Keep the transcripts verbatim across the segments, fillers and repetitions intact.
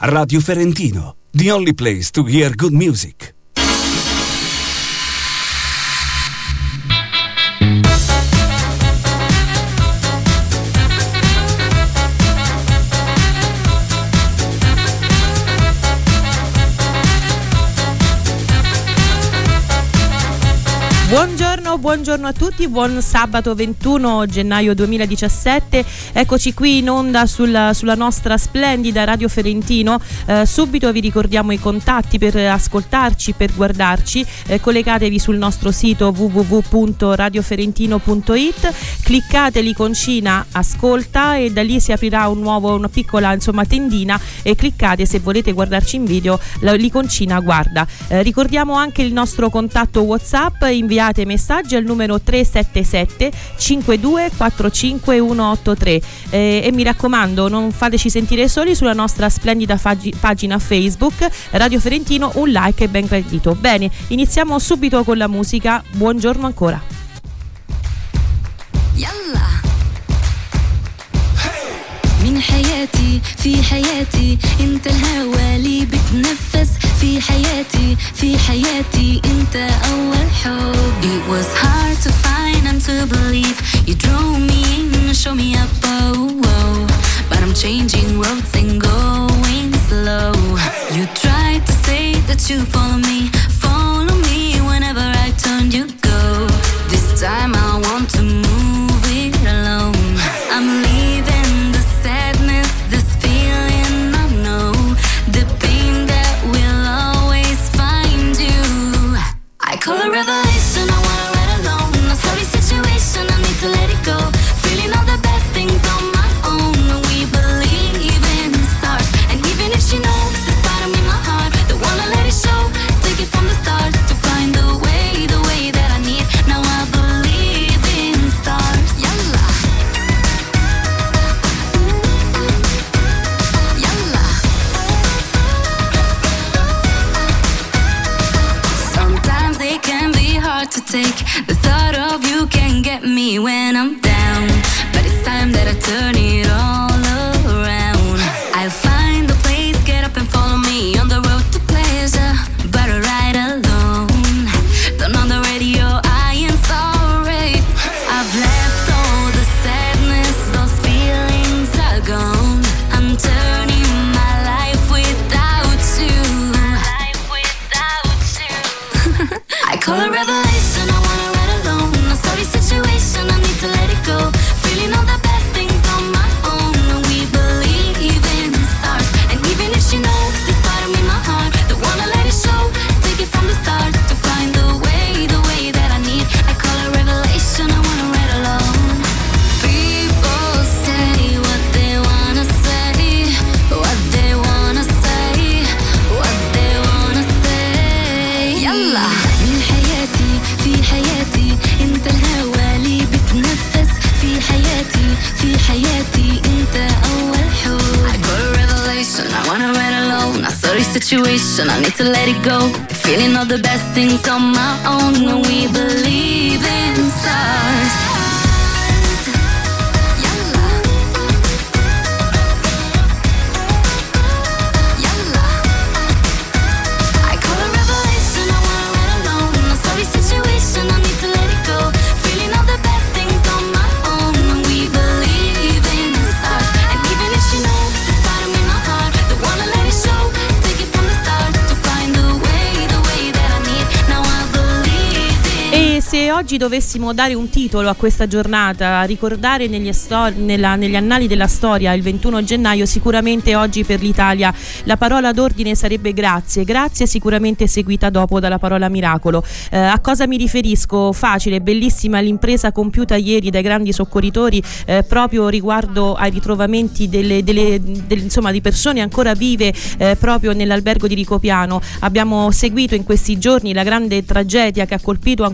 Radio Ferentino, the only place to hear good music. Buongiorno, buongiorno a tutti, buon sabato ventuno gennaio duemiladiciassette. Eccoci qui in onda sulla, sulla nostra splendida Radio Ferentino. Eh, subito vi ricordiamo i contatti per ascoltarci, per guardarci. Eh, collegatevi sul nostro sito w w w punto radio ferentino punto i t, cliccate l'iconcina ascolta e da lì si aprirà un nuovo, una piccola insomma tendina e cliccate se volete guardarci in video l'iconcina guarda. Eh, ricordiamo anche il nostro contatto WhatsApp, inviate messaggi al numero tre sette sette cinque due quattro cinque uno otto tre eh, e mi raccomando non fateci sentire soli sulla nostra splendida fag- pagina Facebook Radio Ferentino, un like è ben gradito. Bene, iniziamo subito con la musica. Buongiorno ancora. Yalla. من حياتي في حياتي انت الهوى لي بتنفس في حياتي في حياتي انت اول حب. It was hard to find and to believe you drove me in, show me up, oh, oh. But I'm changing roads and going slow. You tried to say that you follow me, follow me whenever I turn you go. This time I want to move it alone. I'm leaving the sadness, this feeling I know, the pain that will always find you. I call a revelation, I wanna ride alone. A sorry situation, I need to let it go. Feeling all the best things on my own. We believe in stars, and even if she knows it's part of me, my heart, don't wanna let it show. Take it from the start to find the way, the way that I need. Now I believe in stars. Yalla. Yalla. Sometimes they can be hard to take. The thought of you can get me when I'm down, but it's time that I turn it all around. I'll find the place, get up and follow me on the road to pleasure, but I ride alone. Turn on the radio, I am sorry. I've left all the sadness, those feelings are gone. I'm turning my life without you. Life without you. I call a revelation, I wanna ride alone. A sorry situation, I need to let it go. Feeling all the best things on my own. We believe in stars, and even if she knows it's part of me, my heart, don't wanna let it show. Take it from the start to find the way, the way that I need. I call a revelation, I wanna ride alone. People say what they wanna say, what they wanna say, what they wanna say. Yalla. من حياتي في حياتي انت الهوى لي بتنفس في حياتي في حياتي انت اول حب. I got a revelation, I wanna ride alone. A sorry situation, I need to let it go. Feeling all the best things on my own when we believe in stars. Yalla. Yalla. I call a revelation, I wanna ride alone. A sorry situation, I need to let it go. Feeling all the best things on my own when we believe in stars. And even if she knows it's part of me, my heart, don't wanna let it show. Take it from the start to find the way, the way that I need. Now I believe in. E se oggi dovessimo dare un titolo a questa giornata, ricordare negli, stor- nella, negli annali della storia il ventuno gennaio, sicuramente oggi per l'Italia la parola d'ordine sarebbe grazie. Grazie sicuramente seguita dopo dalla parola miracolo. Eh, a cosa mi riferisco? Facile, bellissima l'impresa compiuta ieri dai grandi soccorritori eh, proprio riguardo ai ritrovamenti delle, delle, delle, insomma, di persone ancora vive eh, proprio nell'albergo di Ricopiano. Abbiamo seguito in questi giorni la grande tragedia che ha colpito ancora una volta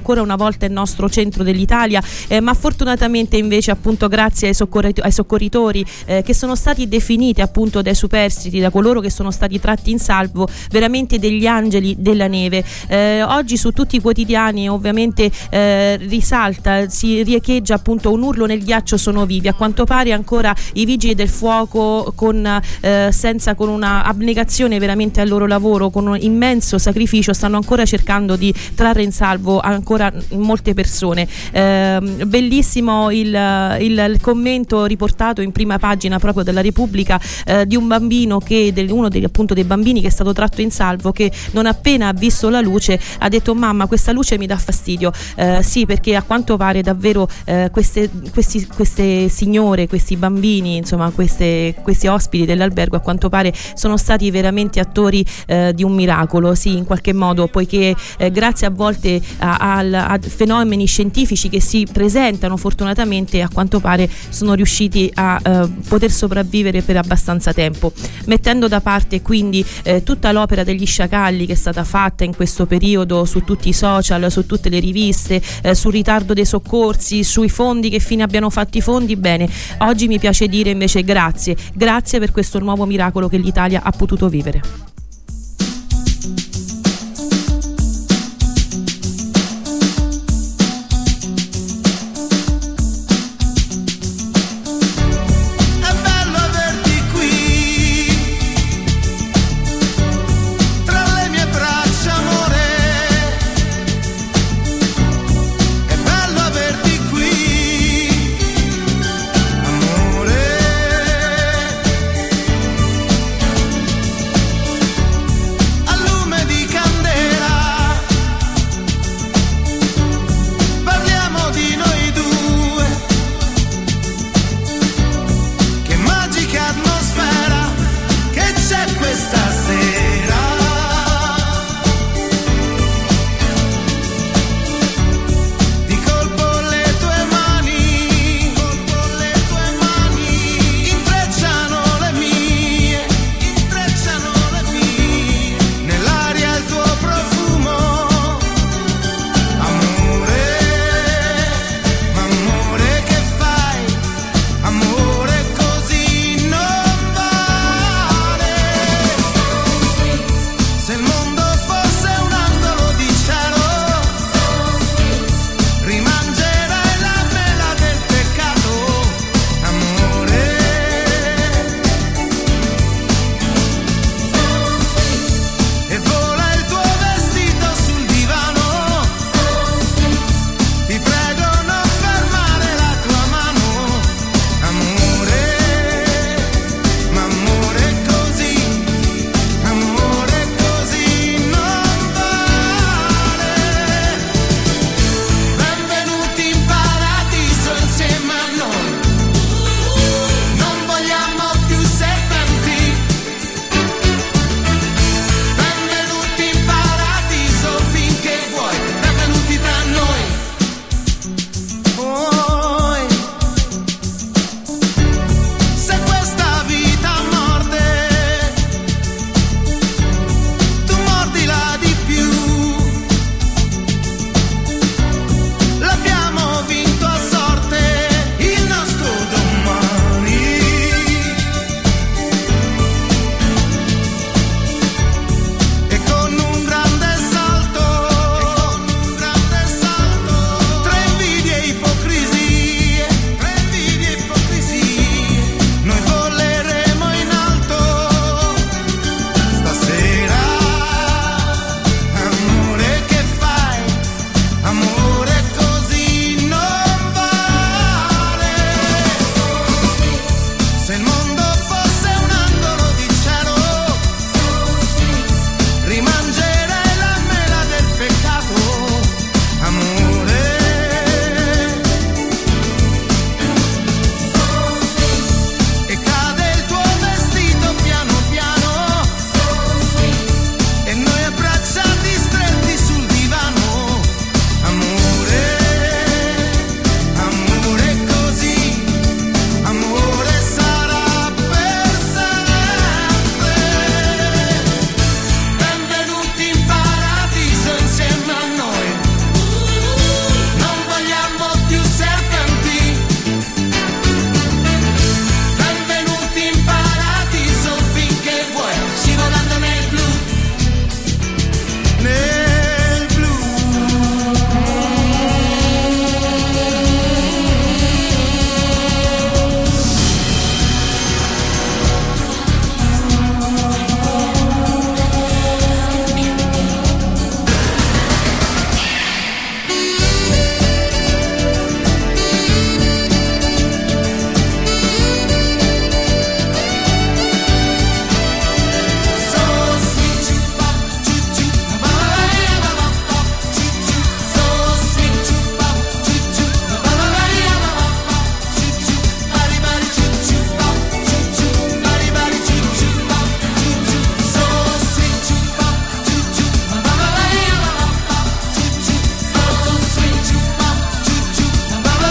volta il nostro centro dell'Italia, eh, ma fortunatamente invece appunto grazie ai, soccorri- ai soccorritori eh, che sono stati definiti appunto dai superstiti, da coloro che sono stati tratti in salvo, veramente degli angeli della neve. Eh, oggi su tutti i quotidiani ovviamente eh, risalta, si riecheggia appunto un urlo nel ghiaccio, sono vivi. A quanto pare ancora i vigili del fuoco con, eh, senza, con una abnegazione veramente al loro lavoro, con un immenso sacrificio, stanno ancora cercando di trarre in salvo ancora molte persone. Eh, bellissimo il, il, il commento riportato in prima pagina proprio della Repubblica eh, di un bambino che, del, uno degli, appunto dei bambini che è stato tratto in salvo, che non appena ha visto la luce ha detto: mamma, questa luce mi dà fastidio. Eh, sì, perché a quanto pare davvero eh, queste, questi, queste signore, questi bambini, insomma queste, questi ospiti dell'albergo a quanto pare sono stati veramente attori eh, di un miracolo, sì, in qualche modo, poiché eh, grazie a volte a, a, a fenomeni scientifici che si presentano fortunatamente, a quanto pare sono riusciti a eh, poter sopravvivere per abbastanza tempo, mettendo da parte quindi eh, tutta l'opera degli sciacalli che è stata fatta in questo periodo su tutti i social, su tutte le riviste, eh, sul ritardo dei soccorsi, sui fondi, che fine abbiano fatto i fondi. Bene, oggi mi piace dire invece grazie, grazie per questo nuovo miracolo che l'Italia ha potuto vivere. Amore,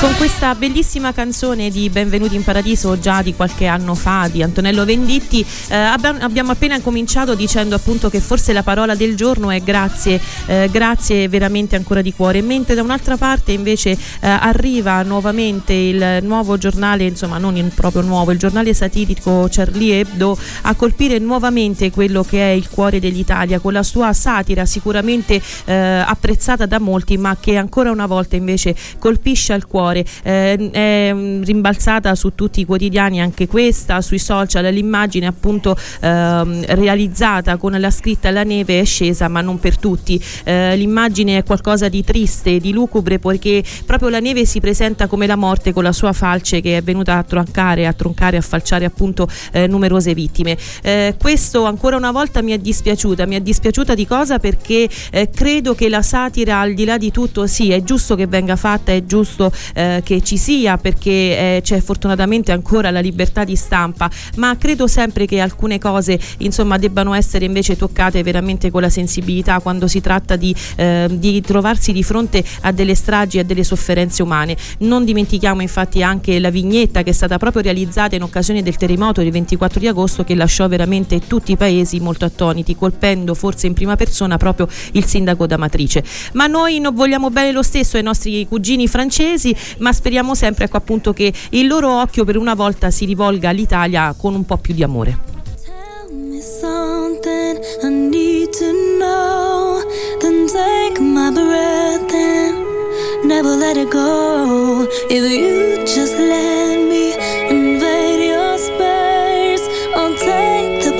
Con questa bellissima canzone di Benvenuti in Paradiso, già di qualche anno fa, di Antonello Venditti, eh, abbiamo appena cominciato dicendo appunto che forse la parola del giorno è grazie, eh, grazie veramente ancora di cuore, mentre da un'altra parte invece eh, arriva nuovamente il nuovo giornale, insomma non il proprio nuovo, il giornale satirico Charlie Hebdo a colpire nuovamente quello che è il cuore dell'Italia con la sua satira sicuramente eh, apprezzata da molti, ma che ancora una volta invece colpisce al cuore. Eh, è rimbalzata su tutti i quotidiani anche questa, sui social l'immagine appunto eh, realizzata con la scritta "la neve è scesa ma non per tutti". Eh, l'immagine è qualcosa di triste, di lugubre, perché proprio la neve si presenta come la morte con la sua falce che è venuta a troncare, a troncare, a falciare appunto eh, numerose vittime. Eh, questo ancora una volta mi è dispiaciuta, mi è dispiaciuta di cosa? Perché eh, credo che la satira, al di là di tutto, sì, è giusto che venga fatta, è giusto eh, che ci sia, perché eh, c'è fortunatamente ancora la libertà di stampa, ma credo sempre che alcune cose insomma debbano essere invece toccate veramente con la sensibilità quando si tratta di, eh, di trovarsi di fronte a delle stragi e a delle sofferenze umane. Non dimentichiamo infatti anche la vignetta che è stata proprio realizzata in occasione del terremoto del ventiquattro di agosto, che lasciò veramente tutti i paesi molto attoniti, colpendo forse in prima persona proprio il sindaco d'Amatrice. Ma noi non vogliamo bene lo stesso ai nostri cugini francesi, ma speriamo sempre, ecco appunto, che il loro occhio per una volta si rivolga all'Italia con un po' più di amore. Tell me something I need to know, then take my breath and never let it go. If you just let me invade your space, I'll take the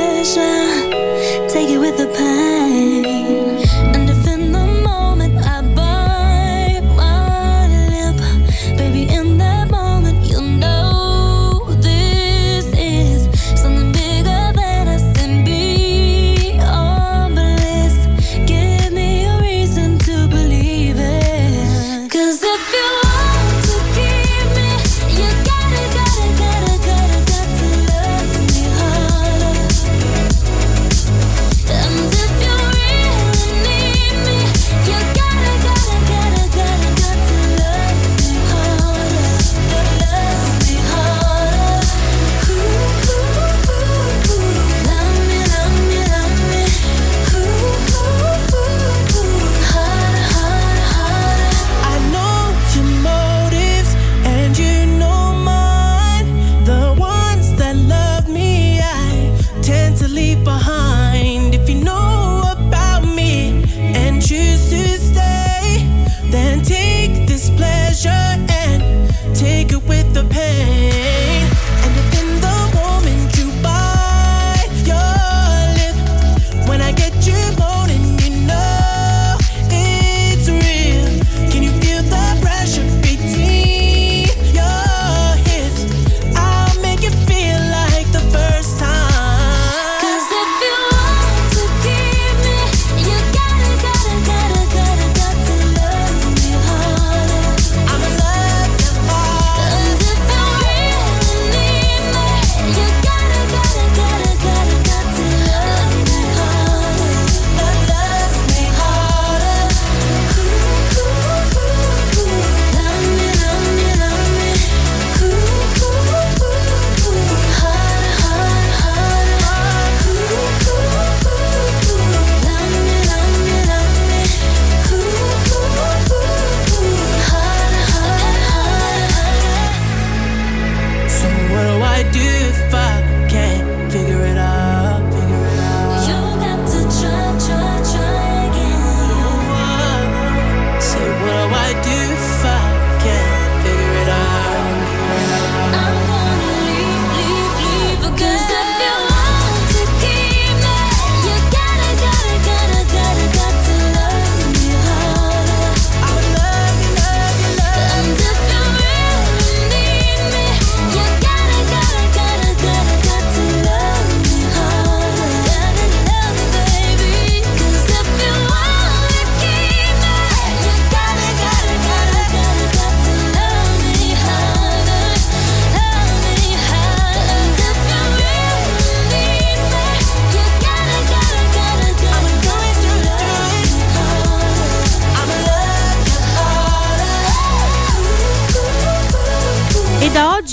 pleasure, take it with the pain. And if in the moment I bite my lip, baby, in that moment you'll know this is something bigger than us and beyond bliss. Give me a reason to believe it, 'cause if you want to keep me, you gotta, gotta, gotta, gotta, got to love me harder. And if you really need me, you gotta, gotta, gotta, gotta, got to love me harder. Love me harder. Ooh, ooh, ooh, ooh. Love me, love me, love me. Ooh, ooh, ooh, ooh. Harder, harder, harder. I know your motives and you know mine. The ones that love me, I tend to leave behind. If you know about me and choose to stay, then take this pleasure and take it with the pain. And if in the moment you bite your lip, when I get you moaning, you know it's real. Can you feel the pressure between your hips? I'll make it feel like the first time. 'Cause if you want to keep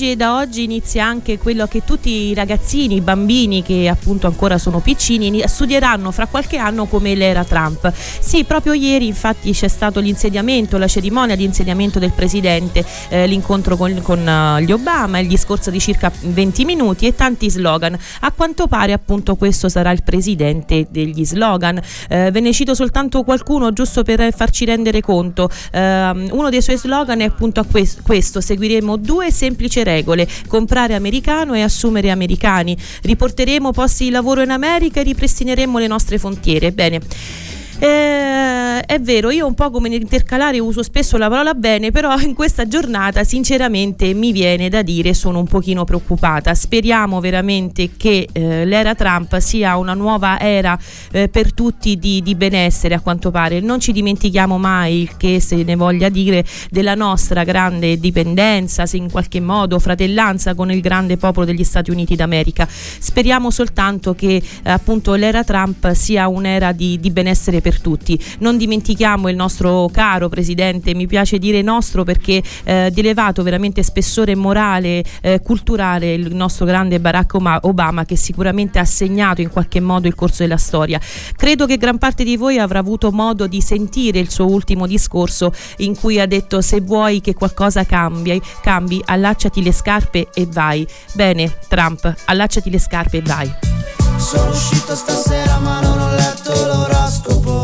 oggi, da oggi inizia anche quello che tutti i ragazzini, i bambini che appunto ancora sono piccini studieranno fra qualche anno come l'era Trump. Sì, proprio ieri infatti c'è stato l'insediamento, la cerimonia di insediamento del presidente, eh, l'incontro con, con uh, gli Obama, il discorso di circa venti minuti e tanti slogan. A quanto pare appunto questo sarà il presidente degli slogan. Eh, ve ne cito soltanto qualcuno giusto per farci rendere conto. Eh, uno dei suoi slogan è appunto a questo, questo: seguiremo due semplici regole: comprare americano e assumere americani, riporteremo posti di lavoro in America e ripristineremo le nostre frontiere. Bene, Eh, è vero, io un po' come nell'intercalare uso spesso la parola bene, però in questa giornata sinceramente mi viene da dire sono un pochino preoccupata. Speriamo veramente che eh, l'era Trump sia una nuova era eh, per tutti di, di benessere, a quanto pare. Non ci dimentichiamo mai, che se ne voglia dire, della nostra grande dipendenza, se in qualche modo fratellanza con il grande popolo degli Stati Uniti d'America. Speriamo soltanto che eh, appunto l'era Trump sia un'era di, di benessere per tutti. Non dimentichiamo il nostro caro presidente, mi piace dire nostro perché eh, di elevato veramente spessore morale, eh, culturale, il nostro grande Barack Obama, che sicuramente ha segnato in qualche modo il corso della storia. Credo che gran parte di voi avrà avuto modo di sentire il suo ultimo discorso, in cui ha detto: se vuoi che qualcosa cambi, cambi, allacciati le scarpe e vai. Bene, Trump, allacciati le scarpe e vai. Sono uscito stasera ma non ho letto l'oroscopo.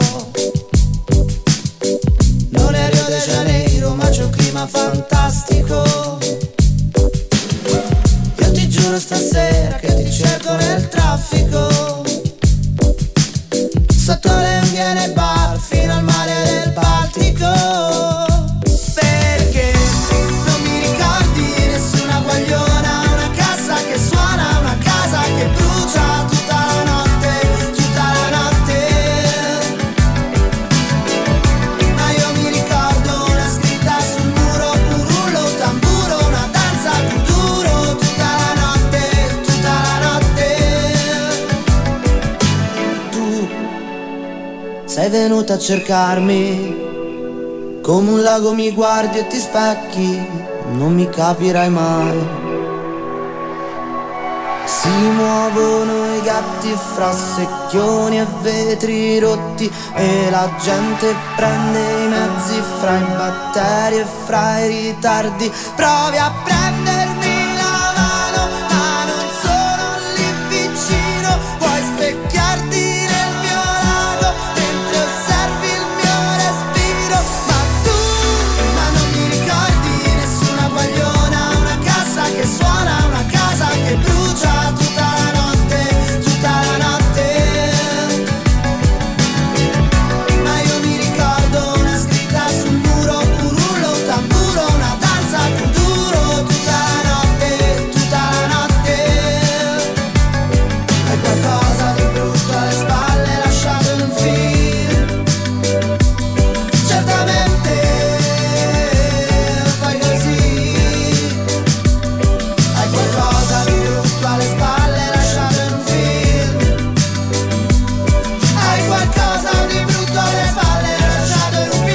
Non è Rio de Janeiro ma c'è un clima fantastico. Io ti giuro stasera che ti cerco nel traffico, sotto le unghie nei bar fino al mare del Baltico. Perché non mi ricordi nessuna guagliona, una casa che suona, una casa che brucia tutta la notte, tutta la notte. Ma io mi ricordo una scritta sul muro, un rullo, un tamburo, una danza kuduro, tutta la notte, tutta la notte. Tu sei venuta a cercarmi, come un lago mi guardi e ti specchi, non mi capirai mai. Si muovono i gatti fra secchioni e vetri rotti, e la gente prende i mezzi fra i batteri e fra i ritardi. Provi a prendermi la mano, ma non sono lì vicino. Puoi specchiarti nel mio lago mentre osservi il mio respiro. Ma tu, ma non mi ricordi nessuna guagliona, una casa che suona, una casa che brucia tutta la notte, tutta la notte. Ma io mi ricordo una scritta sul muro, un rullo, un tamburo, una danza kuduro, tutta la notte, tutta la notte. Hai qualcosa di brutto alle spalle lasciato in un film, certamente fai così. Hai qualcosa di brutto alle spalle lasciato in un film, hai qualcosa di brutto alle spalle lasciato in un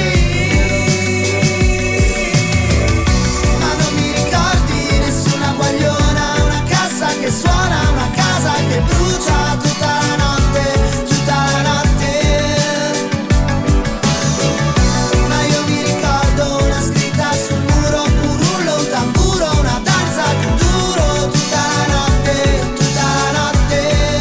film. Ma non mi ricordi nessuna guagliona, una casa che suona, una casa che brucia tutta la notte, tutta la notte. Ma io mi ricordo una scritta sul muro, un rullo, un tamburo, una danza kuduro, tutta la notte, tutta la notte.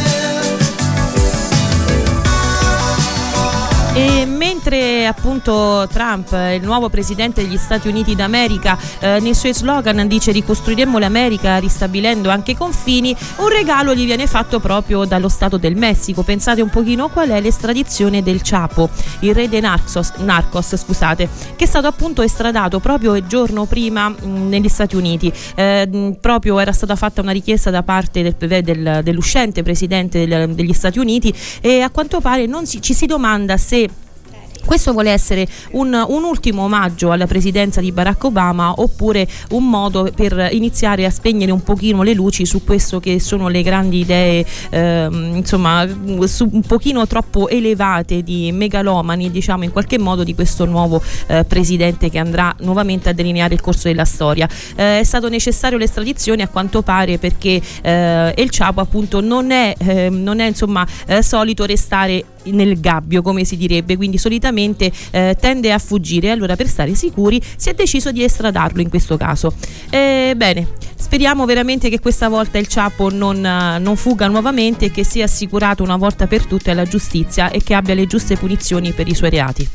E mentre appunto Trump, il nuovo presidente degli Stati Uniti d'America, eh, nei suoi slogan dice ricostruiremo l'America ristabilendo anche i confini, un regalo gli viene fatto proprio dallo Stato del Messico. Pensate un pochino qual è: l'estradizione del Chapo, il re dei Narcos, Narcos scusate, che è stato appunto estradato proprio il giorno prima mh, negli Stati Uniti. Eh, mh, proprio era stata fatta una richiesta da parte del, del, dell'uscente presidente del, degli Stati Uniti, e a quanto pare non si, ci si domanda se Questo vuole essere un, un ultimo omaggio alla presidenza di Barack Obama, oppure un modo per iniziare a spegnere un pochino le luci su questo che sono le grandi idee ehm, insomma su, un pochino troppo elevate di megalomani, diciamo in qualche modo, di questo nuovo eh, presidente che andrà nuovamente a delineare il corso della storia. Eh, è stato necessario l'estradizione a quanto pare perché eh, El Chapo appunto non è, eh, non è insomma eh, solito restare nel gabbio, come si direbbe, quindi solitamente eh, tende a fuggire. Allora, per stare sicuri, si è deciso di estradarlo in questo caso. Eh, bene, speriamo veramente che questa volta il Chapo non, non fuga nuovamente e che sia assicurato una volta per tutte alla giustizia e che abbia le giuste punizioni per i suoi reati.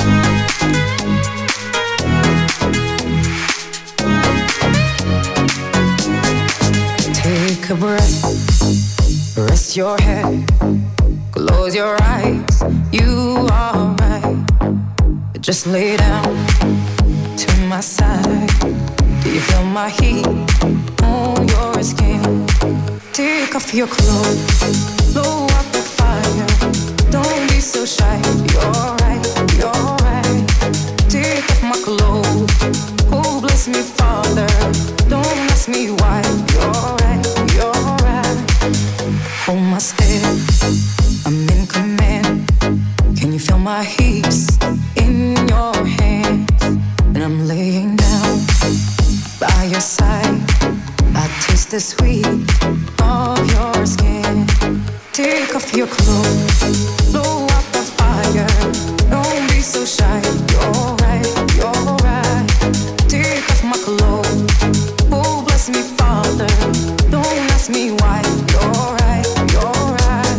Take a breath, rest your head. Close your eyes, you are right. Just lay down to my side. Do you feel my heat on your skin? Take off your clothes, blow up the fire. Don't be so shy, you're right, you're right. Take off my clothes, oh bless me Father. Don't ask me why, you're right, you're right. Hold my step, I'm in command. Can you feel my hips in your hands? And I'm laying down by your side. I taste the sweet of your skin. Take off your clothes, blow up the fire. Don't be so shy, you're right, you're right. Take off my clothes, oh bless me Father. Don't ask me why, you're right, you're right.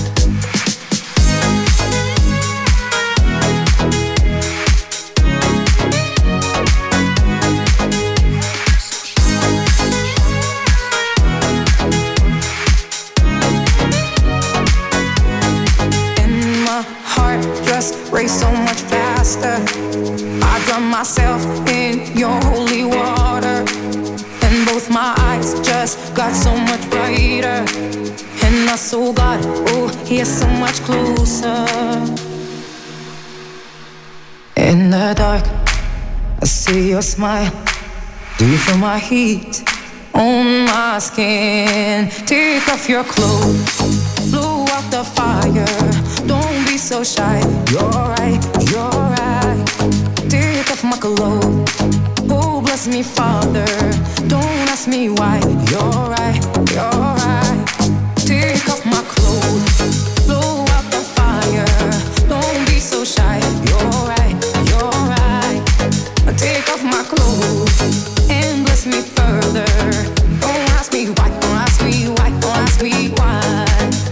Race so much faster. I drown myself in your holy water, and both my eyes just got so much brighter. And my soul got, oh, yeah, so much closer. In the dark, I see your smile. Do you feel my heat on my skin? Take off your clothes, blow out the fire. Don't be so shy, you're right, you're right. Take off my clothes, oh bless me Father. Don't ask me why, you're right, you're right. Take off my clothes, blow out the fire. Don't be so shy, you're right, you're right. Take off my clothes and bless me further. Don't ask me why, don't ask me why, don't ask me why.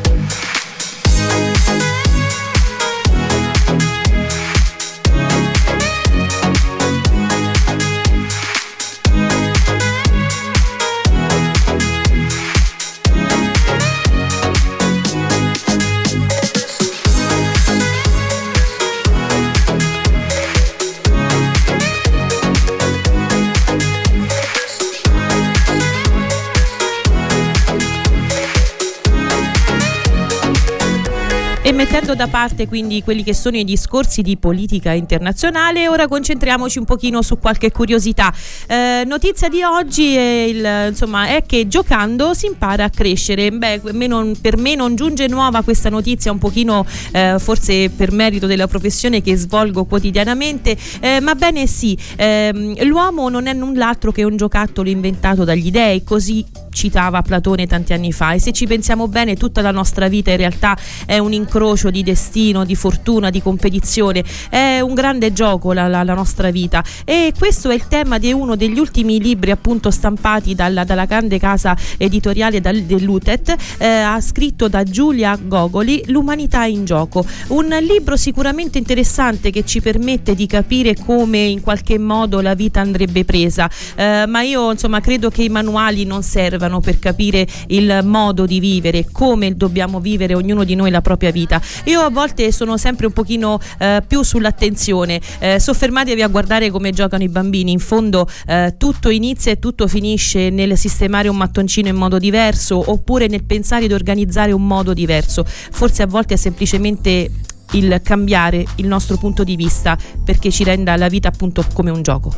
E mettendo da parte quindi quelli che sono i discorsi di politica internazionale, ora concentriamoci un pochino su qualche curiosità. Eh, notizia di oggi è, il, insomma, è che giocando si impara a crescere. Beh, me non, per me non giunge nuova questa notizia, un pochino eh, forse per merito della professione che svolgo quotidianamente, eh, ma bene sì, eh, l'uomo non è null'altro che un giocattolo inventato dagli dei, così citava Platone tanti anni fa, e se ci pensiamo bene tutta la nostra vita in realtà è un incrocio di destino, di fortuna, di competizione, è un grande gioco la, la, la nostra vita, e questo è il tema di uno degli ultimi libri appunto stampati dalla, dalla grande casa editoriale dell'U T E T, eh, scritto da Giulia Gogoli, L'umanità in gioco, un libro sicuramente interessante che ci permette di capire come in qualche modo la vita andrebbe presa, eh, ma io insomma credo che i manuali non servano per capire il modo di vivere, come dobbiamo vivere ognuno di noi la propria vita. Io a volte sono sempre un pochino eh, più sull'attenzione, eh, soffermatevi a guardare come giocano i bambini, in fondo eh, tutto inizia e tutto finisce nel sistemare un mattoncino in modo diverso, oppure nel pensare di organizzare un modo diverso. Forse a volte è semplicemente il cambiare il nostro punto di vista perché ci renda la vita appunto come un gioco.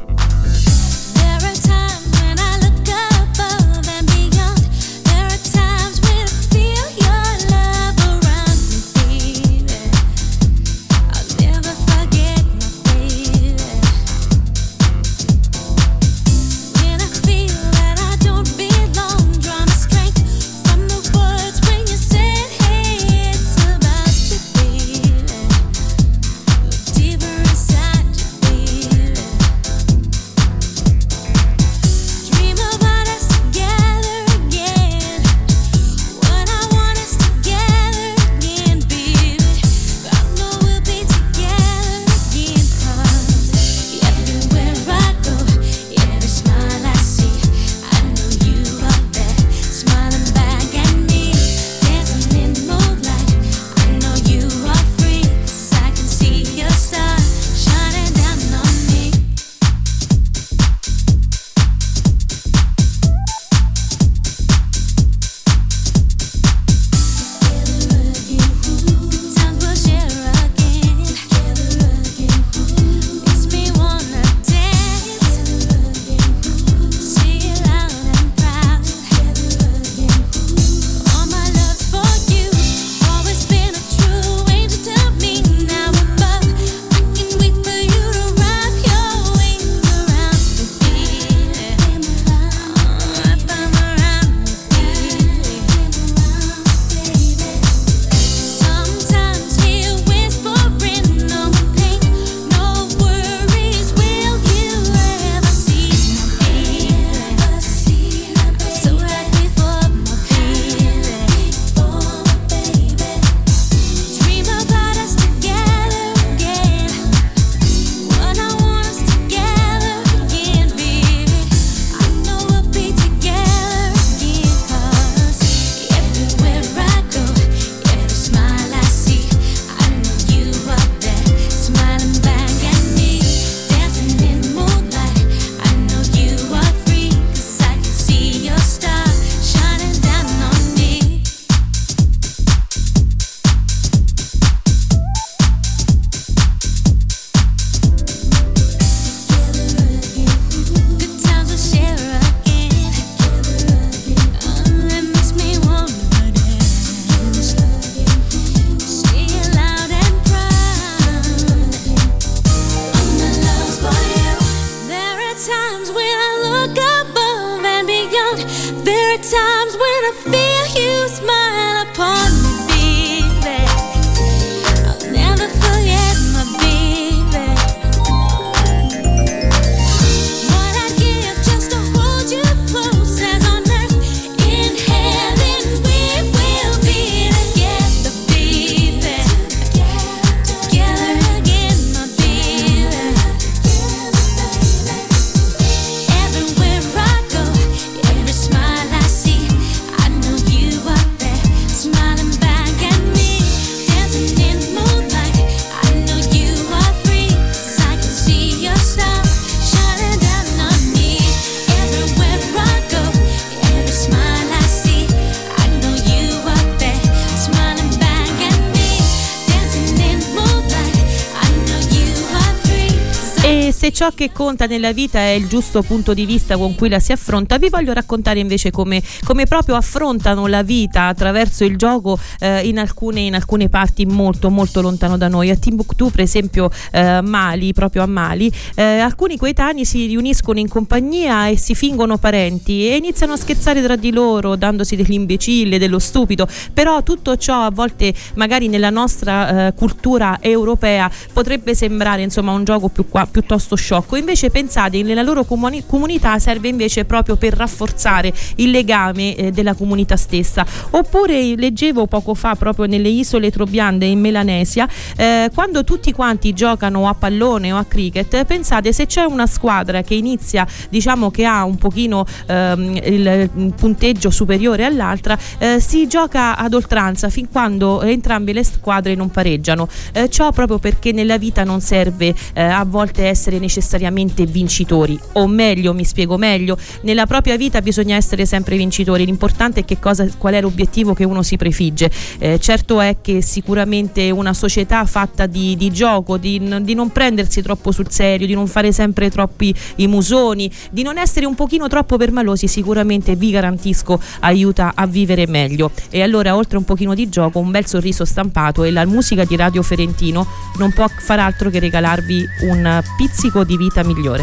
Se ciò che conta nella vita è il giusto punto di vista con cui la si affronta, vi voglio raccontare invece come, come proprio affrontano la vita attraverso il gioco eh, in, alcune, in alcune parti molto molto lontano da noi. A Timbuktu, per esempio, eh, Mali, proprio a Mali, eh, alcuni coetanei si riuniscono in compagnia e si fingono parenti e iniziano a scherzare tra di loro, dandosi dell'imbecille, dello stupido. Però tutto ciò a volte magari nella nostra eh, cultura europea potrebbe sembrare insomma un gioco più qua, piuttosto sciocco. Invece pensate, nella loro comuni- comunità serve invece proprio per rafforzare il legame eh, della comunità stessa. Oppure leggevo poco fa proprio nelle isole Trobriande in Melanesia, eh, quando tutti quanti giocano a pallone o a cricket, pensate, se c'è una squadra che inizia, diciamo che ha un pochino ehm, il punteggio superiore all'altra, eh, si gioca ad oltranza fin quando entrambe le squadre non pareggiano. Eh, ciò proprio perché nella vita non serve eh, a volte essere essere necessariamente vincitori, o meglio, mi spiego meglio, nella propria vita bisogna essere sempre vincitori, l'importante è che cosa, qual è l'obiettivo che uno si prefigge. Eh, certo è che sicuramente una società fatta di, di gioco, di, di non prendersi troppo sul serio, di non fare sempre troppi i musoni, di non essere un pochino troppo permalosi, sicuramente vi garantisco aiuta a vivere meglio. E allora, oltre un pochino di gioco, un bel sorriso stampato e la musica di Radio Ferentino non può far altro che regalarvi un pizzico di vita migliore.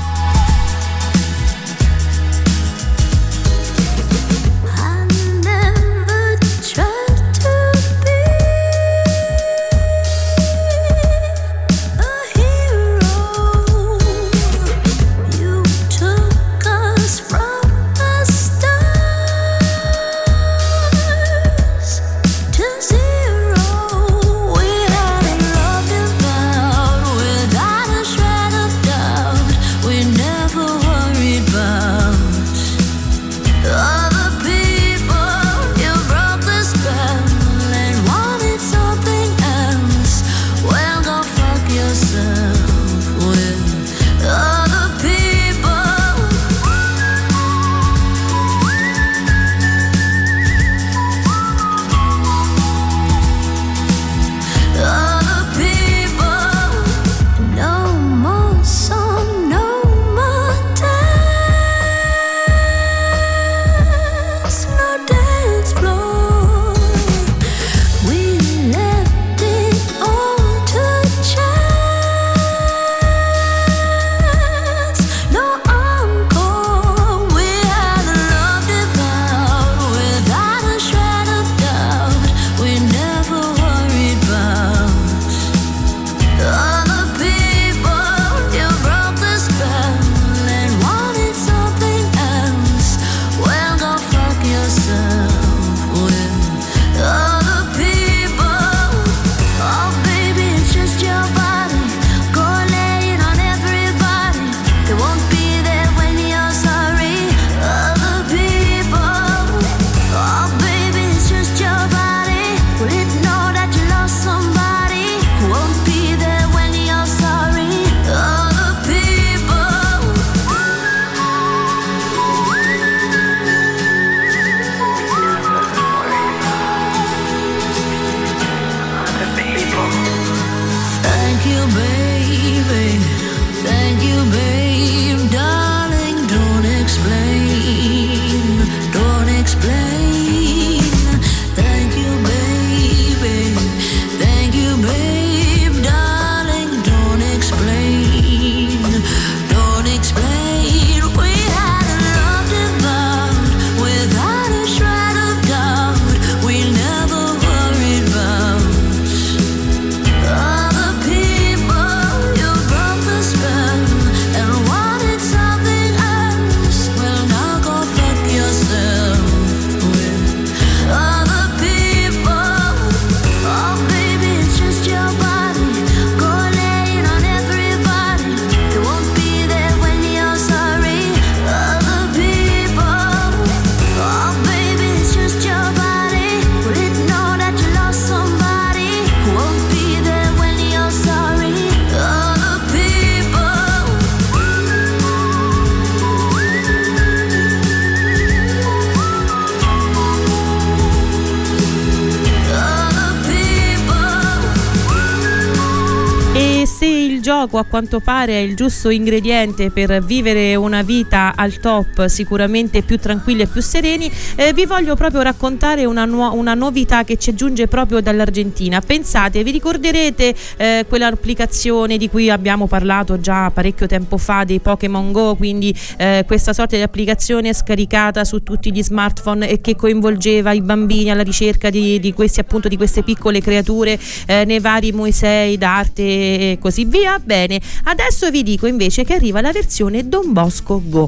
A quanto pare è il giusto ingrediente per vivere una vita al top, sicuramente più tranquilli e più sereni. Eh, vi voglio proprio raccontare una, nu- una novità che ci giunge proprio dall'Argentina. Pensate, vi ricorderete eh, quell'applicazione di cui abbiamo parlato già parecchio tempo fa, dei Pokémon Go, quindi eh, questa sorta di applicazione scaricata su tutti gli smartphone e che coinvolgeva i bambini alla ricerca di, di questi appunto di queste piccole creature eh, nei vari musei d'arte e così via. Bene, adesso vi dico invece che arriva la versione Don Bosco Go.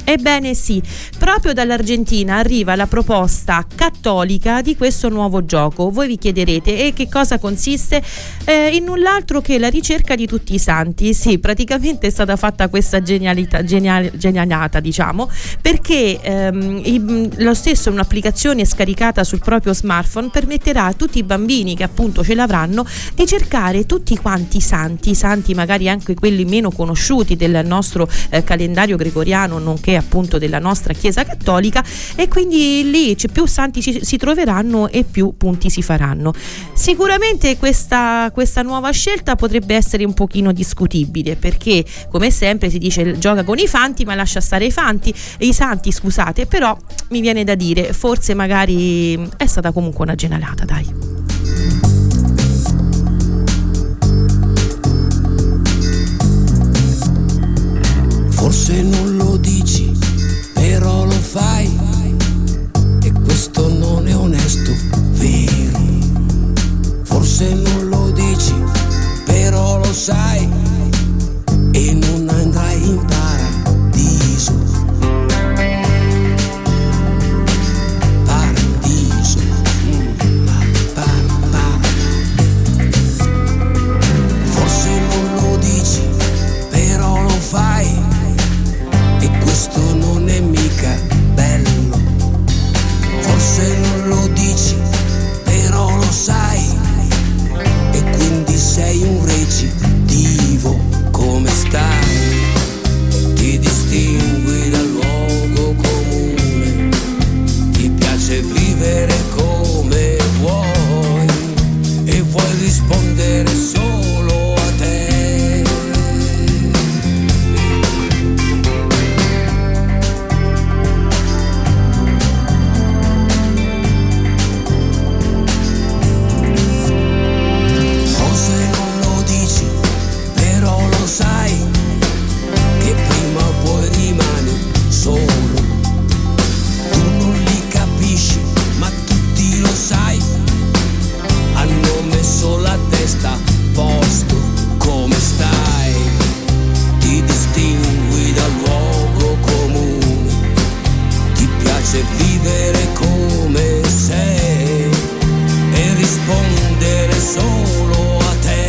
Ebbene sì, proprio dall'Argentina arriva la proposta cattolica di questo nuovo gioco. Voi vi chiederete, e che cosa consiste? Eh, in null'altro che la ricerca di tutti i santi. Sì, praticamente è stata fatta questa genialità, genial, genialata, diciamo, perché ehm, i, lo stesso un'applicazione scaricata sul proprio smartphone permetterà a tutti i bambini che appunto ce l'avranno di cercare tutti quanti i santi, santi magari anche quelli meno conosciuti del nostro eh, calendario gregoriano, nonché appunto della nostra Chiesa cattolica, e quindi lì cioè, più santi ci, si troveranno e più punti si faranno. Sicuramente questa, questa nuova scelta potrebbe essere un pochino discutibile, perché come sempre si dice gioca con i fanti ma lascia stare i fanti i santi, scusate, però mi viene da dire forse magari è stata comunque una genialata, dai. Forse non lo dici, però lo fai, e questo non è onesto, vero? Forse non lo dici, però lo sai, e non andrai in paradiso. Paradiso, mm, para, para. Forse non lo dici, però lo fai, e questo non è mica bello. Forse non lo dici, però lo sai, e quindi sei un recidivo. Come stai? Ti distingui dal luogo comune, ti piace vivere come vuoi, e vuoi rispondere solo a te. Sai che prima o poi rimani solo. Tu non li capisci, ma tutti lo sai. Hanno messo la testa a posto. Come stai? Ti distingui dal luogo comune, ti piace vivere come sei e rispondere solo a te.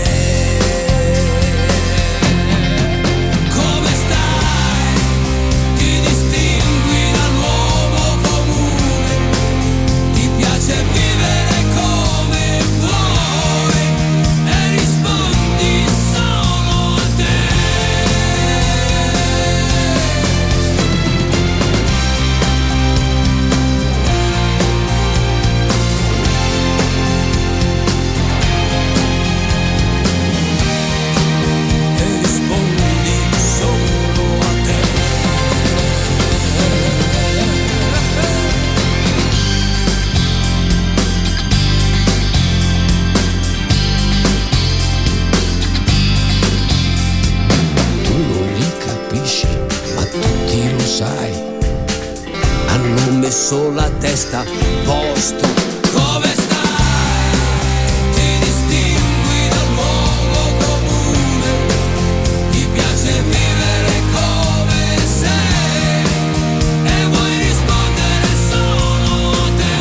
Messo la testa a posto. Come stai? Ti distingui dal luogo comune, ti piace vivere come sei, e vuoi rispondere solo a te.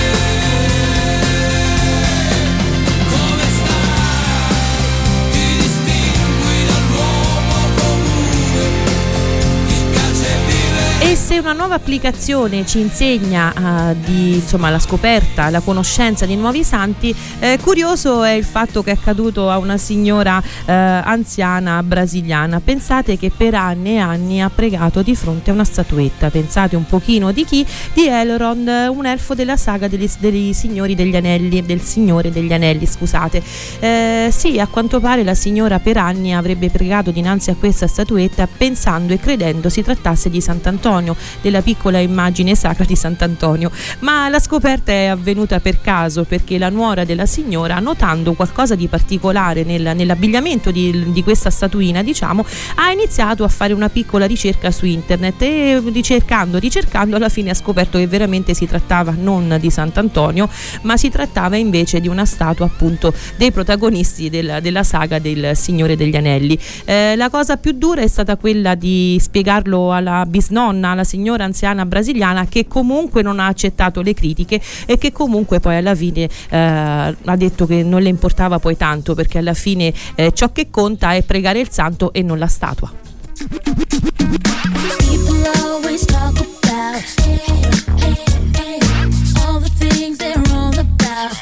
Come stai? Ti distingui dal luogo comune, ti piace vivere. E se una nuova applicazione ci insegna uh, di, insomma, la scoperta, la conoscenza di nuovi santi, eh, curioso è il fatto che è accaduto a una signora eh, anziana brasiliana. Pensate che per anni e anni ha pregato di fronte a una statuetta. Pensate un pochino di chi? Di Elrond, un elfo della saga degli, degli signori degli anelli, del Signore degli Anelli, scusate. Eh, sì, a quanto pare la signora per anni avrebbe pregato dinanzi a questa statuetta pensando e credendo si trattasse di Sant'Antonio, della piccola immagine sacra di Sant'Antonio, ma la scoperta è avvenuta per caso, perché la nuora della signora, notando qualcosa di particolare nel, nell'abbigliamento di, di questa statuina, diciamo, ha iniziato a fare una piccola ricerca su internet e ricercando, ricercando alla fine ha scoperto che veramente si trattava non di Sant'Antonio, ma si trattava invece di una statua appunto dei protagonisti del, della saga del Signore degli Anelli. Eh, la cosa più dura è stata quella di spiegarlo alla bisnonna, alla signora anziana brasiliana, che comunque non ha accettato le critiche e che comunque poi alla fine eh, ha detto che non le importava poi tanto, perché alla fine eh, ciò che conta è pregare il santo e non la statua. People always talk about all the things they're wrong about.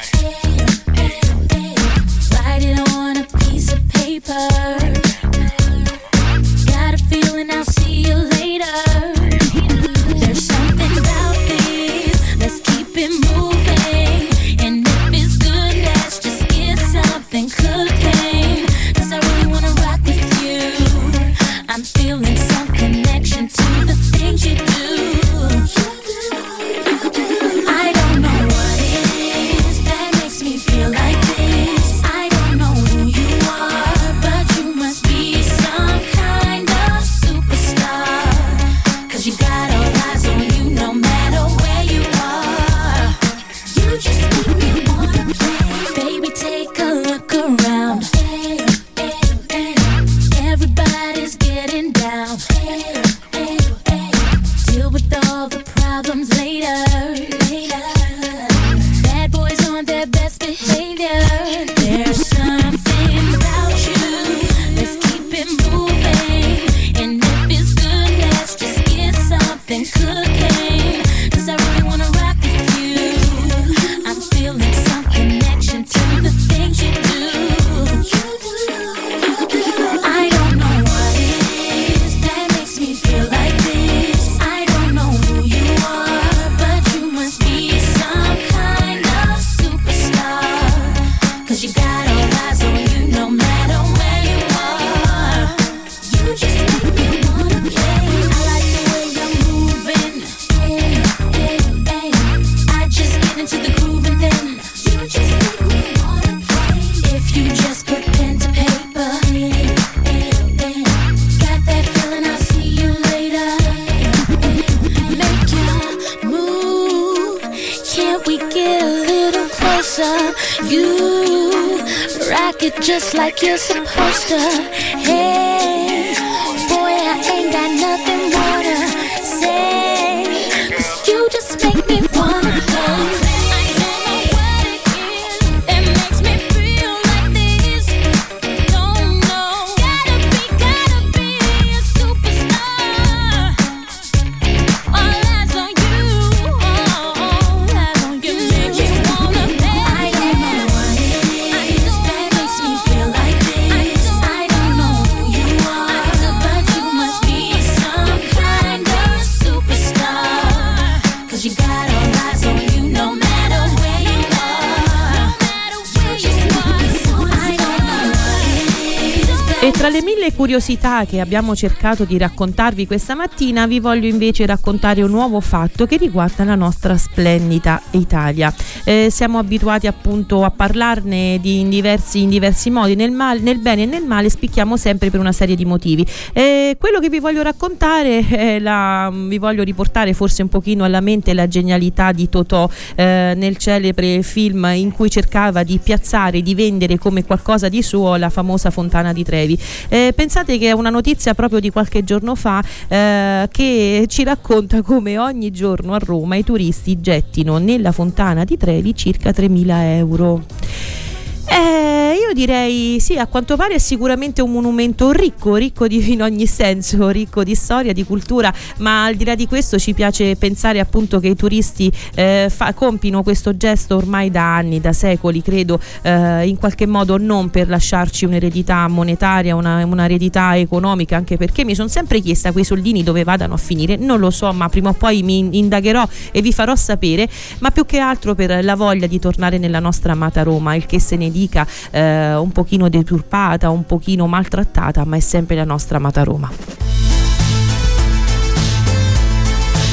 Write it on a piece of paper. Got a feeling I'll see you later. There's something about this, let's keep it moving. And if it's good, let's just get something cooking. 'Cause I really wanna rock with you. I'm feeling some connection to the things you do. I don't know what it is that makes me feel like this. I don't know who you are, but you must be some kind of superstar. 'Cause you got all eyes on you no matter where you are. You just make me wanna play. Baby, take a look around. Everybody's getting down. Deal with all the problems later. Bad boys on their best behavior. There's something about you, let's keep it moving. And if it's good, let's just get something cooking. 'Cause I really wanna rock with you. I'm feeling some connection to the things you do. I don't know what it is that makes me feel like this. I don't know who you are, but you must be some kind of superstar. 'Cause you got all eyes on you no matter where you are. You just make me wanna play. I like the way you're moving. Hey, hey, hey. I just get into the groove and then you just make me wanna play. If you just put pen to paper. Hey, hey, hey. Got that feeling, I'll see you later. Make your move. Can't we get a little closer? You rock it just like you're supposed to. Hey, boy, I ain't got nothing more to say. 'Cause you just make me wanna play. I don't know what it is that makes me feel like this. Don't know. Gotta be, gotta be a superstar. All eyes on you, all eyes on you. Make me wanna play. I don't know what it is that makes me feel like this. I don't know who you are, but you must be some kind of superstar. 'Cause you got all eyes on you no matter where you are. You just want. I don't know what it is that. E tra le mille curiosità che abbiamo cercato di raccontarvi questa mattina, vi voglio invece raccontare un nuovo fatto che riguarda la nostra splendida Italia. Eh, siamo abituati appunto a parlarne di, in, diversi, in diversi modi, nel, mal, nel bene e nel male spicchiamo sempre per una serie di motivi. Eh, quello che vi voglio raccontare, è la, vi voglio riportare forse un pochino alla mente la genialità di Totò eh, nel celebre film in cui cercava di piazzare, di vendere come qualcosa di suo la famosa Fontana di Trevi. Eh, pensate che è una notizia proprio di qualche giorno fa eh, che ci racconta come ogni giorno a Roma i turisti gettino nella Fontana di Trevi circa tremila euro. Eh, io direi sì, a quanto pare è sicuramente un monumento ricco, ricco di, in ogni senso, ricco di storia, di cultura, ma al di là di questo ci piace pensare appunto che i turisti eh, fa, compino questo gesto ormai da anni, da secoli, credo, eh, in qualche modo non per lasciarci un'eredità monetaria, una, un'eredità economica, anche perché mi sono sempre chiesta quei soldini dove vadano a finire, non lo so, ma prima o poi mi indagherò e vi farò sapere, ma più che altro per la voglia di tornare nella nostra amata Roma, il che se ne dica, eh, un pochino deturpata, un pochino maltrattata, ma è sempre la nostra amata Roma.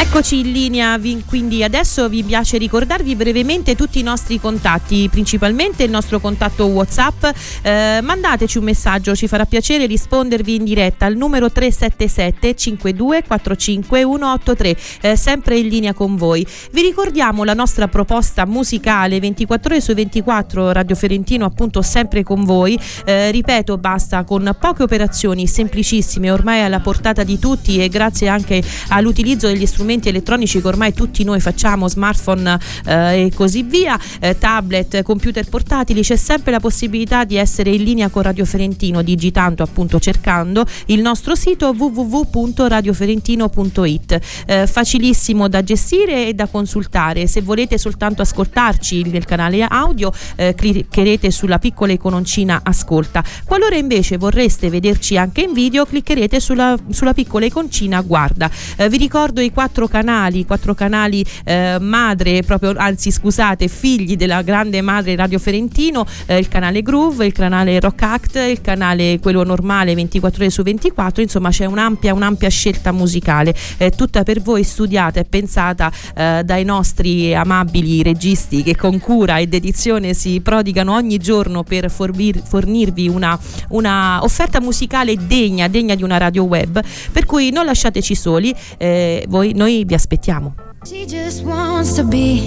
Eccoci in linea, vi- quindi adesso vi piace ricordarvi brevemente tutti i nostri contatti, principalmente il nostro contatto WhatsApp. Eh, mandateci un messaggio, ci farà piacere rispondervi in diretta al numero tre sette sette cinque due quattro cinque uno otto tre, eh, sempre in linea con voi. Vi ricordiamo la nostra proposta musicale ventiquattro ore su ventiquattro, Radio Ferentino appunto sempre con voi. Eh, ripeto, basta con poche operazioni semplicissime, ormai alla portata di tutti, e grazie anche all'utilizzo degli strumenti elettronici che ormai tutti noi facciamo, smartphone eh, e così via, eh, tablet, computer portatili, c'è sempre la possibilità di essere in linea con Radio Ferentino digitando, appunto cercando il nostro sito w w w punto radio ferentino punto i t. Eh, facilissimo da gestire e da consultare. Se volete soltanto ascoltarci nel canale audio, eh, cliccherete sulla piccola iconcina ascolta. Qualora invece vorreste vederci anche in video, cliccherete sulla, sulla piccola iconcina guarda. Eh, vi ricordo i quattro canali, quattro canali eh, madre, proprio, anzi scusate, figli della grande madre Radio Ferentino, eh, il canale Groove, il canale Rock Act, il canale quello normale ventiquattro ore su ventiquattro, insomma c'è un'ampia un'ampia scelta musicale, eh, tutta per voi, studiata e pensata eh, dai nostri amabili registi che con cura e dedizione si prodigano ogni giorno per fornir, fornirvi una, una offerta musicale degna, degna di una radio web, per cui non lasciateci soli, eh, voi, noi vi aspettiamo. She just wants to be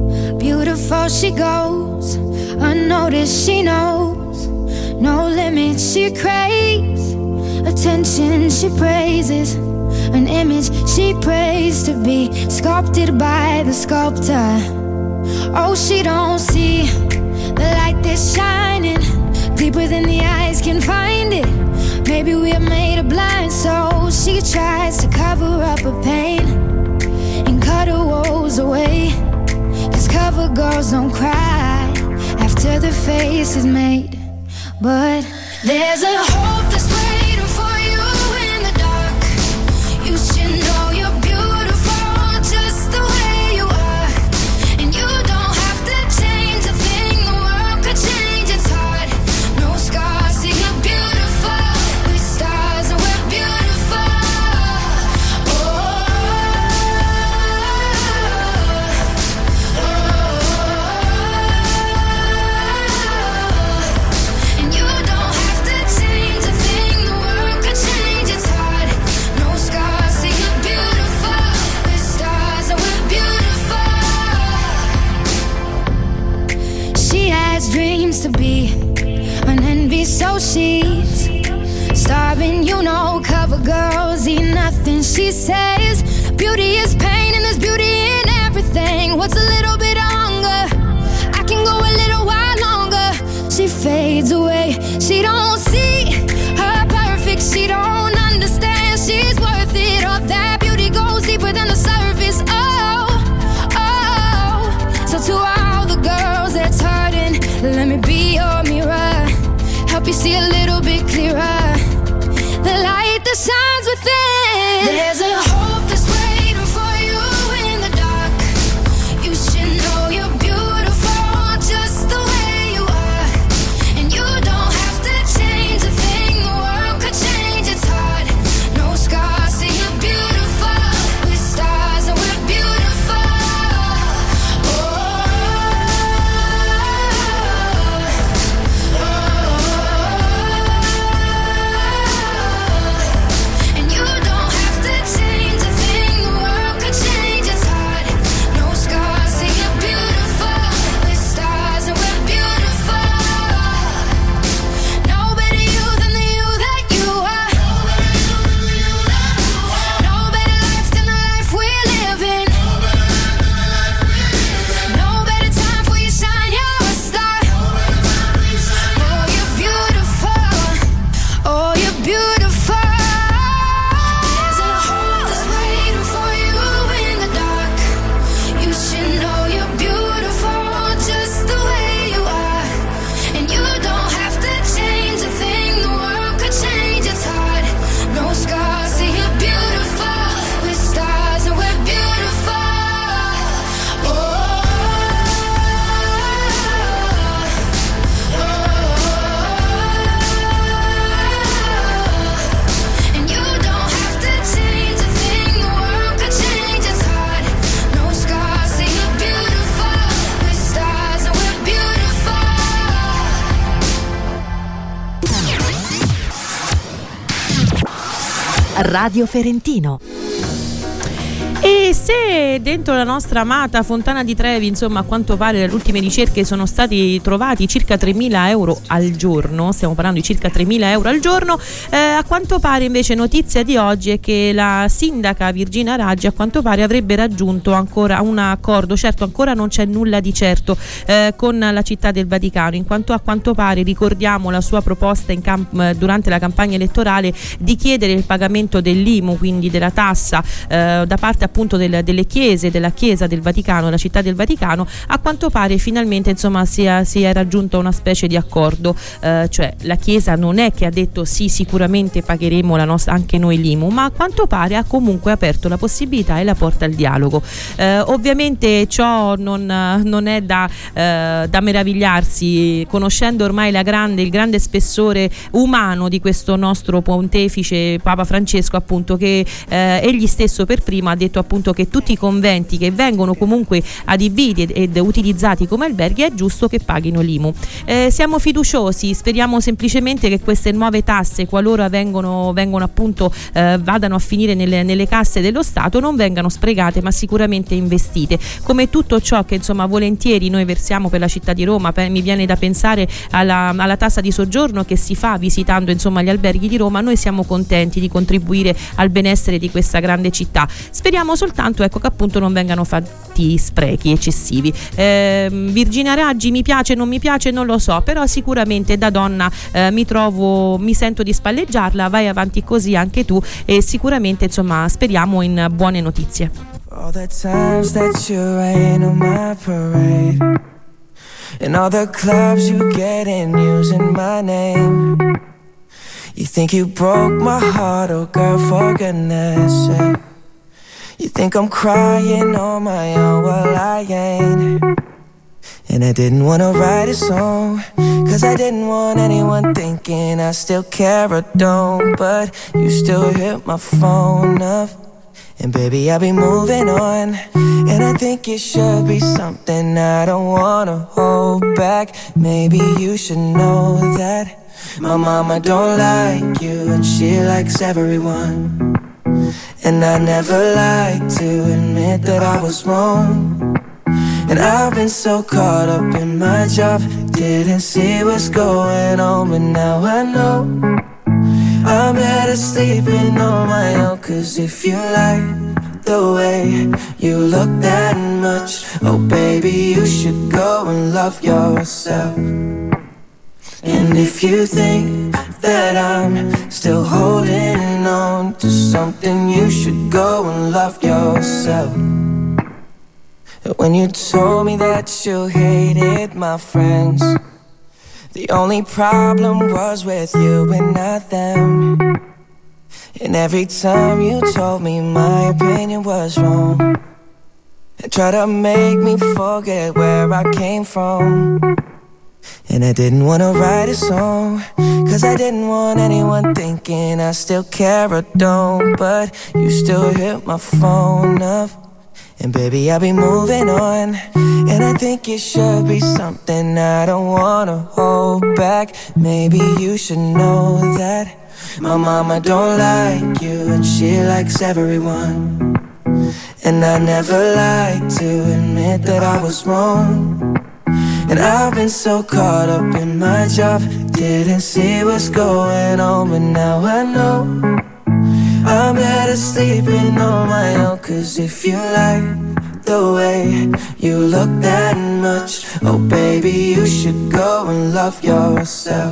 beautiful, she goes unnoticed, she knows no limits, she craves attention, she praises an image she prays to be sculpted by the sculptor. Oh, she don't see the light that's shining deeper than the eyes can find it. Maybe we're made of blind souls. She tries to cover up her pain and cut her woes away. 'Cause cover girls don't cry after the face is made. But there's a hope that's waiting for you in the dark. You should know you're beautiful just the way you are. And you don't have to change a thing, the world could change its heart. No scars, see you're beautiful. We're stars and we're beautiful. Oh, oh, oh. And you don't have to change a thing, the world could change its heart. No scars, see you're beautiful. We're stars and we're beautiful. She has dreams to be an envy, so she's starving, you know. Cover girls eat nothing, she says. Beauty is pain and there's beauty in everything. What's a little bit of hunger? I can go a little while longer. She fades away, she don't see her perfect, she don't understand she's worth it. All that beauty goes deeper than the surface. Oh, oh. So to all the girls that's hurting, let me be your mirror, help you see a little bit clearer, the light that shines within. There's a hope that's waiting for you in the dark. You should know you're beautiful just the way you are. And you don't have to change a thing, the world could change its heart. No scars, see you're beautiful. We're stars and we're beautiful. Oh, oh, oh. Radio Ferentino. E se dentro la nostra amata Fontana di Trevi, insomma, a quanto pare dalle ultime ricerche sono stati trovati circa tremila euro al giorno, stiamo parlando di circa tremila euro al giorno, eh, a quanto pare invece notizia di oggi è che la sindaca Virginia Raggi a quanto pare avrebbe raggiunto ancora un accordo, certo ancora non c'è nulla di certo, eh, con la città del Vaticano, in quanto a quanto pare, ricordiamo la sua proposta in camp- durante la campagna elettorale di chiedere il pagamento dell'I M U, quindi della tassa, eh, da parte appunto del, delle chiese, della Chiesa del Vaticano, della città del Vaticano. A quanto pare finalmente insomma si è, si è raggiunto una specie di accordo, eh, cioè la Chiesa non è che ha detto sì, sicuramente pagheremo la nostra, anche noi l'I M U, ma a quanto pare ha comunque aperto la possibilità e la porta al dialogo. Eh, ovviamente ciò non, non è da, eh, da meravigliarsi, conoscendo ormai la grande, il grande spessore umano di questo nostro pontefice Papa Francesco, appunto, che eh, egli stesso per primo ha detto appunto che tutti i conventi che vengono comunque adibiti ed, ed utilizzati come alberghi è giusto che paghino l'I M U. Eh, siamo fiduciosi, speriamo semplicemente che queste nuove tasse, qualora vengono, vengono appunto eh, vadano a finire nelle, nelle casse dello Stato, non vengano sprecate ma sicuramente investite, come tutto ciò che insomma volentieri noi versiamo per la città di Roma. Per, mi viene da pensare alla, alla tassa di soggiorno che si fa visitando insomma gli alberghi di Roma. Noi siamo contenti di contribuire al benessere di questa grande città. Speriamo soltanto, ecco, che appunto non vengano fatti sprechi eccessivi. eh, Virginia Raggi mi piace, non mi piace, non lo so, però sicuramente da donna eh, mi trovo, mi sento di spalleggiarla. Vai avanti così anche tu e sicuramente insomma speriamo in buone notizie. All the times that you rain on my parade, and all the clubs you get in using my name. You think you broke my heart, oh girl, for goodness sake. You think I'm crying on my own, well I ain't. And I didn't wanna write a song, cause I didn't want anyone thinking I still care or don't. But you still hit my phone up, and baby I'll be moving on. And I think it should be something I don't wanna hold back. Maybe you should know that my mama don't like you and she likes everyone. And I never like to admit that I was wrong. And I've been so caught up in my job, didn't see what's going on, but now I know I'm better sleeping on my own. Cause if you like the way you look that much, oh baby you should go and love yourself. And if you think that I'm still holding on to something, you should go and love yourself. When you told me that you hated my friends, the only problem was with you and not them. And every time you told me my opinion was wrong, and tried to make me forget where I came from. And I didn't wanna write a song, cause I didn't want anyone thinking I still care or don't. But you still hit my phone up, and baby I'll be moving on. And I think it should be something I don't wanna hold back. Maybe you should know that my mama don't like you and she likes everyone. And I never like to admit that I was wrong. And I've been so caught up in my job, didn't see what's going on, but now I know I'm better sleeping on my own. Cause if you like the way you look that much, oh baby you should go and love yourself.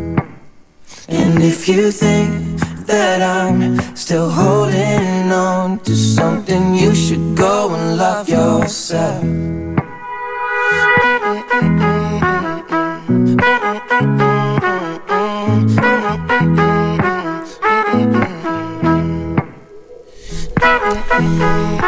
And if you think that I'm still holding on to something, you should go and love yourself.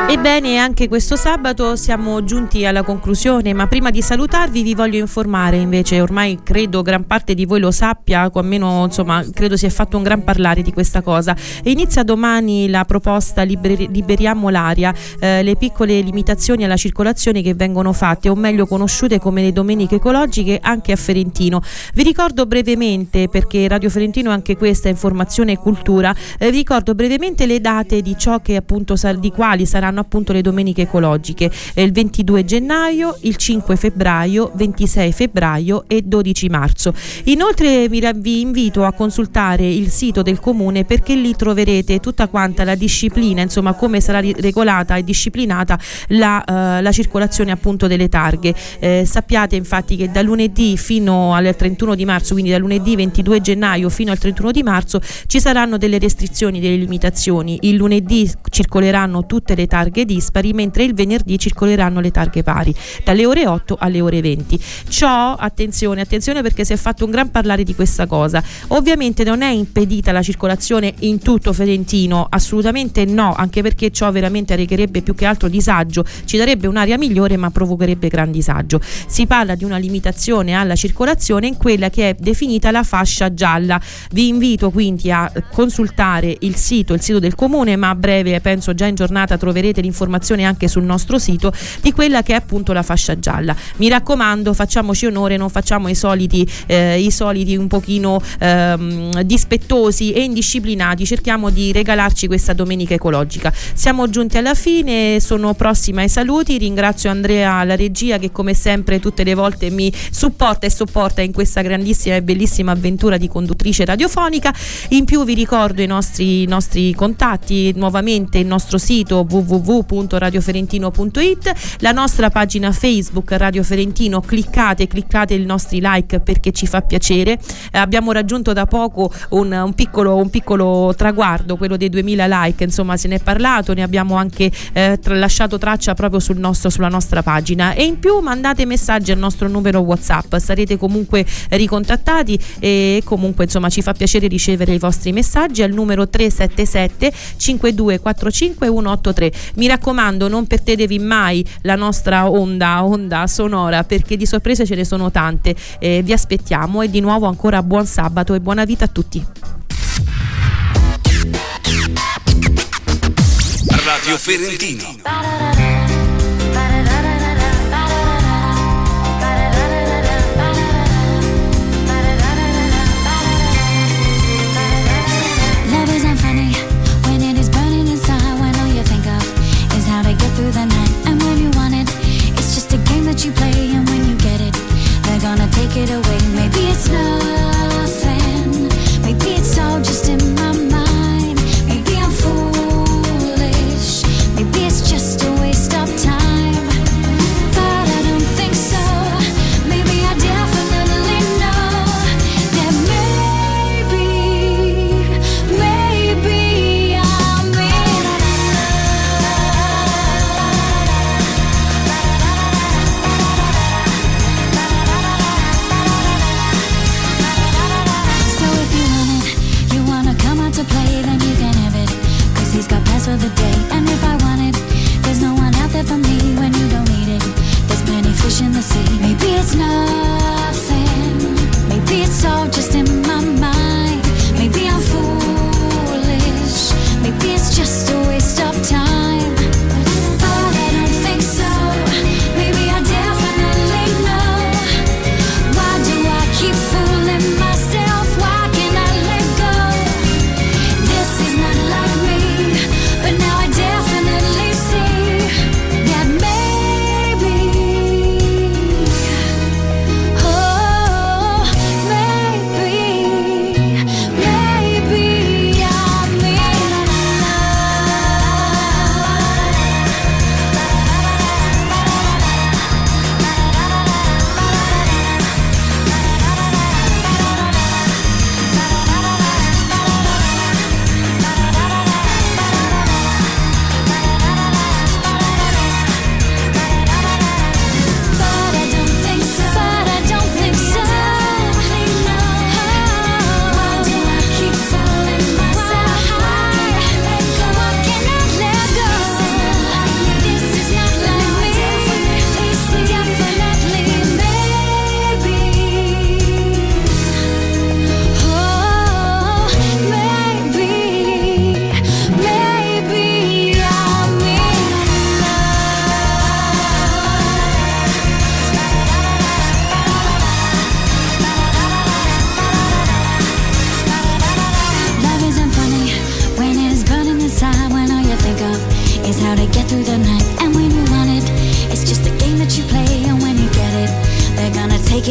Ebbene, anche questo sabato siamo giunti alla conclusione, ma prima di salutarvi vi voglio informare, invece ormai credo gran parte di voi lo sappia, o almeno insomma credo si è fatto un gran parlare di questa cosa. E inizia domani la proposta Liber- Liberiamo l'aria, eh, le piccole limitazioni alla circolazione che vengono fatte, o meglio conosciute come le domeniche ecologiche, anche a Ferentino. Vi ricordo brevemente, perché Radio Ferentino anche questa è informazione e cultura, eh, vi ricordo brevemente le date di ciò che appunto sar- di quali saranno appunto le domeniche ecologiche: il ventidue gennaio, il cinque febbraio, ventisei febbraio e dodici marzo. Inoltre vi, vi invito a consultare il sito del comune, perché lì troverete tutta quanta la disciplina, insomma come sarà regolata e disciplinata la, uh, la circolazione appunto delle targhe. Eh, sappiate infatti che da lunedì fino al trentuno di marzo, quindi da lunedì ventidue gennaio fino al trentuno di marzo, ci saranno delle restrizioni, delle limitazioni. Il lunedì circoleranno tutte le targhe dispari, mentre il venerdì circoleranno le targhe pari dalle ore otto alle ore venti. Ciò, attenzione, attenzione perché si è fatto un gran parlare di questa cosa. Ovviamente non è impedita la circolazione in tutto Ferentino, assolutamente no, anche perché ciò veramente recherebbe più che altro disagio, ci darebbe un'aria migliore ma provocherebbe gran disagio. Si parla di una limitazione alla circolazione in quella che è definita la fascia gialla. Vi invito quindi a consultare il sito, il sito del comune, ma a breve, penso già in giornata, troverete l'informazione anche sul nostro sito di quella che è appunto la fascia gialla. Mi raccomando, facciamoci onore, non facciamo i soliti eh, i soliti un pochino ehm, dispettosi e indisciplinati, cerchiamo di regalarci questa domenica ecologica. Siamo giunti alla fine, sono prossima ai saluti, ringrazio Andrea alla regia che come sempre tutte le volte mi supporta e sopporta in questa grandissima e bellissima avventura di conduttrice radiofonica. In più vi ricordo i nostri, i nostri contatti, nuovamente il nostro sito w w w punto radio ferentino punto i t, la nostra pagina Facebook Radio Ferentino, cliccate cliccate i nostri like perché ci fa piacere. Eh, abbiamo raggiunto da poco un, un piccolo un piccolo traguardo, quello dei duemila like, insomma se ne è parlato, ne abbiamo anche eh, tra- lasciato traccia proprio sul nostro, sulla nostra pagina. E in più mandate messaggi al nostro numero WhatsApp, sarete comunque ricontattati e comunque insomma ci fa piacere ricevere i vostri messaggi al numero tre sette sette cinque due quattro cinque uno otto tre. Mi raccomando, non perdetevi mai la nostra onda onda sonora, perché di sorprese ce ne sono tante. Eh, vi aspettiamo e di nuovo ancora buon sabato e buona vita a tutti. Radio Ferentino. Through the night, and when you want it, it's just a game that you play, and when you get it, they're gonna take it away. Maybe it's nothing, maybe it's all just in my mind, maybe I'm foolish, maybe it's just a way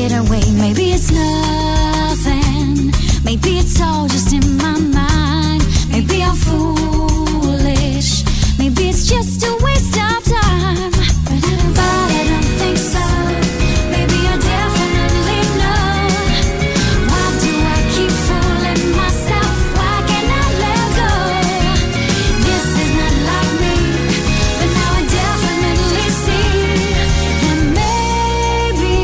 it away. Maybe it's nothing, maybe it's all just in my mind. Maybe I'm foolish, maybe it's just a waste of time. But I don't think so. Maybe I definitely know. Why do I keep fooling myself? Why can't I let go? This is not like me, but now I definitely see that maybe,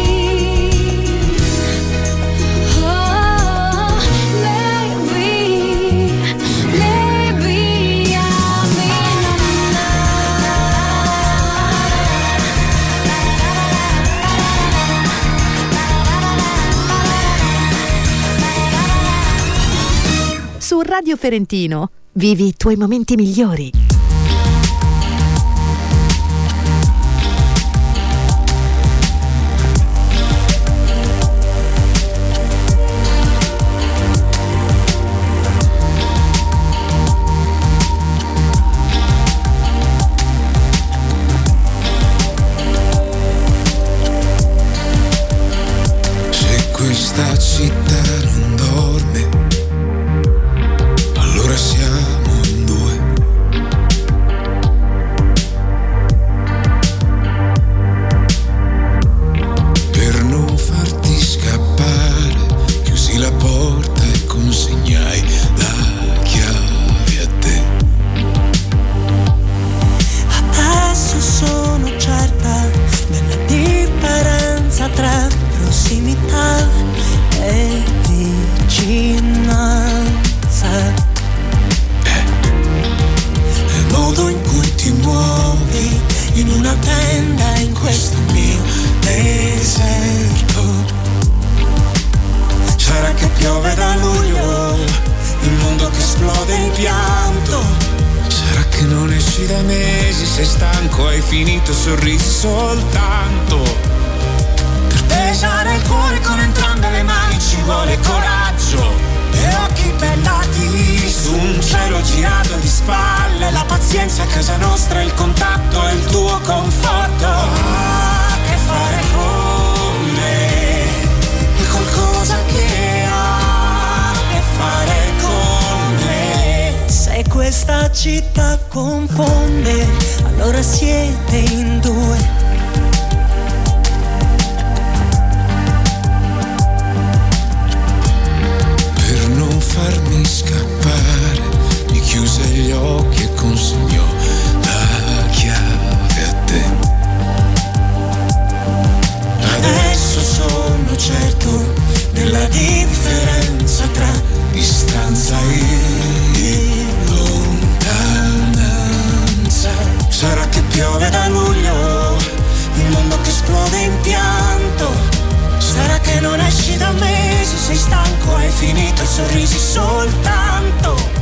oh, maybe, maybe I'm in Su Radio Ferentino vivi i tuoi momenti migliori. Se questa città non dorme, allora siamo in due. Per non farti scappare, chiusi la porta e consegnai la chiave a te. Adesso sono certa della differenza tra prossimità e vicinanza. Il modo in cui ti muovi in una tenda in questo mio deserto. Sarà che piove da luglio, il mondo che esplode in pianto. Sarà che non esci da mesi, sei stanco, hai finito, sorrisi soltanto. Per pesare il cuore con entrambe le mani ci vuole coraggio e occhi bellati su un cielo girato di spalle. La pazienza a casa nostra, il contatto e il tuo conforto. Ah, che fare con me è qualcosa che ha che fare con me. Se questa città confonde, allora siete in due. Per non farmi scappare, mi chiuse gli occhi e consegnò la chiave a te. Adesso sono certo della differenza tra Distanza e lontananza. sarà che piove da luglio, il mondo che esplode in pianto. Sarà che non esci da mesi, sei stanco, hai finito, sorrisi soltanto.